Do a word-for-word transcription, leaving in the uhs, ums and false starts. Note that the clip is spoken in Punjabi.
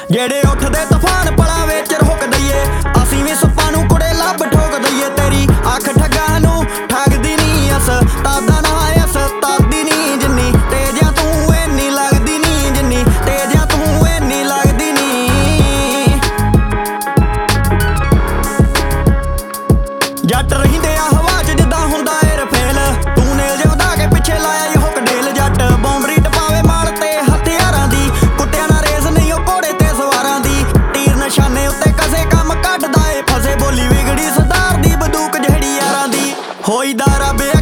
ਜਿਹੜੇ ਉੱਠਦੇ ਤੂਫਾਨ ਪਲਾਂ ਵਿੱਚ ਰੋਕ ਦਈਏ ਅਸੀਂ ਵੀ ਸੱਪਾਂ ਨੂੰ ਕੁੜੇ ਲੱਭ ਠੋਕ ਦਈਏ ਤੇਰੀ ਅੱਖ ਠੱਗਾਂ ਨੂੰ ਠੱਗਦੀ ਨੀ ਅਸ ਤਾਦਾ ਨਾ ਅਸ ਤਾਦੀ ਨੀ ਜਿੰਨੀ ਤੇਜਾ ਤੂੰ ਇੰਨੀ ਲੱਗਦੀ ਨੀ ਜਿੰਨੀ ਤੇਜਾ ਤੂੰ ਇੰਨੀ ਲੱਗਦੀ ਨੀ ਜੱਟ ਰਹਿੰਦੇ ਆ ਹਵਾ 'ਚ ਜਿੱਦਾਂ ਹੁੰਦਾ ਏਰ ਫੇਲ ਤੂੰ ਨੇਲ ਜੇ ਵਧਾ ਕੇ ਪਿੱਛੇ ਲਾਇਆ ਈ ਹੁੱਕ ਢੇਲ ਜੱਟ ਬਾਉਂਡਰੀ ਟਪਾਵੇ ਮਾਲ ਤੇ ਹਥਿਆਰਾਂ ਦੀ ਕੁੱਤਿਆਂ ਨਾਲ ਰੇਸ ਨਹੀਂ ਉਹ ਘੋੜੇ ਤੇ ਸਵਾਰਾਂ ਦੀ ਤੀਰ ਨਿਸ਼ਾਨੇ ਉੱਤੇ ਕਸੇ ਕੰਮ ਕੱਢਦਾ ਏ ਫਸੇ ਬੋਲੀ ਵਿਗੜੀ ਸਰਦਾਰ ਦੀ ਬੰਦੂਕ ਜਿਹੜੀ ਯਾਰਾਂ ਦੀ ਹੋਈਦਾ ਰੱਬ